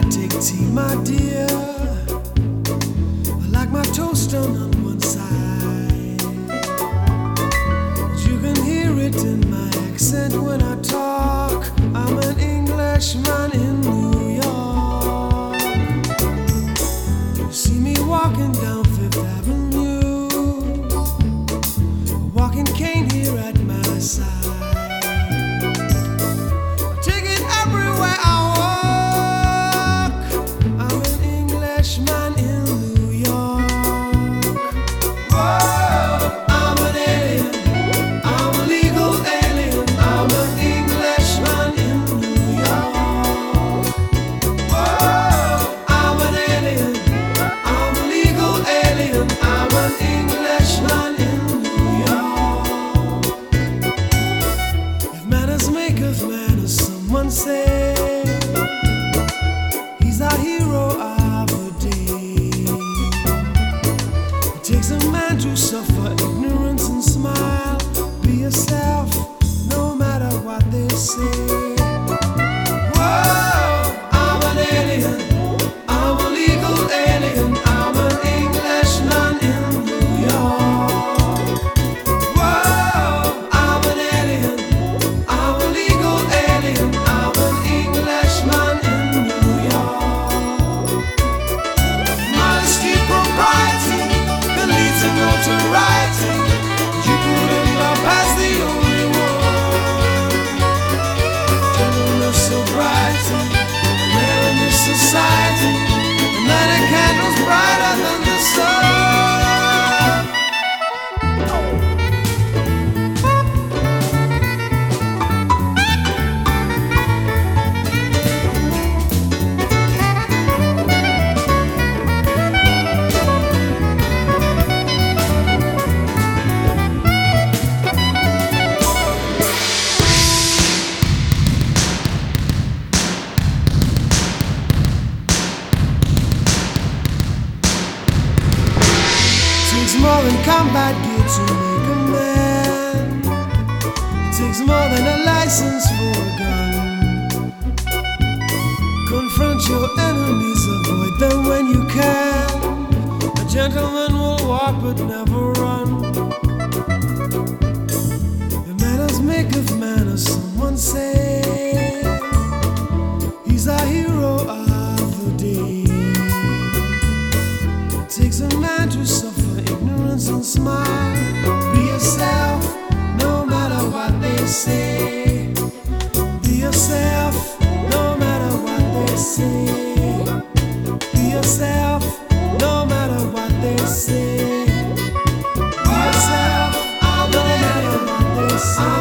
take tea, my dear. I like my toast done on one side. You can hear it in my accent when I talk. I'm an Englishman in New York. You see me walking down Fifth Avenue, a walking cane here at my side. Say he's our hero of the day. It takes a man to suffer ignorance and smile. Be yourself, no matter what they say. Whoa, I'm an alien. I'm a legal alien. I'm an Englishman in New York. Whoa, I'm an alien. I'm a legal alien. Writing, you couldn't pass the only one. Gentleness so bright, rare in this society, and that a candle's brighter than the sun. It takes more than combat gear to make a man. It takes more than a license for a gun. Confront your enemies, avoid them when you can. A gentleman will walk but never run. The manners make of manners, someone say. He's our hero of the day. It takes a man to suffer ignorance and smile. Be yourself, no matter what they say. Be yourself, no matter what they say. Be yourself, no matter what they say. Be yourself, no matter what they say.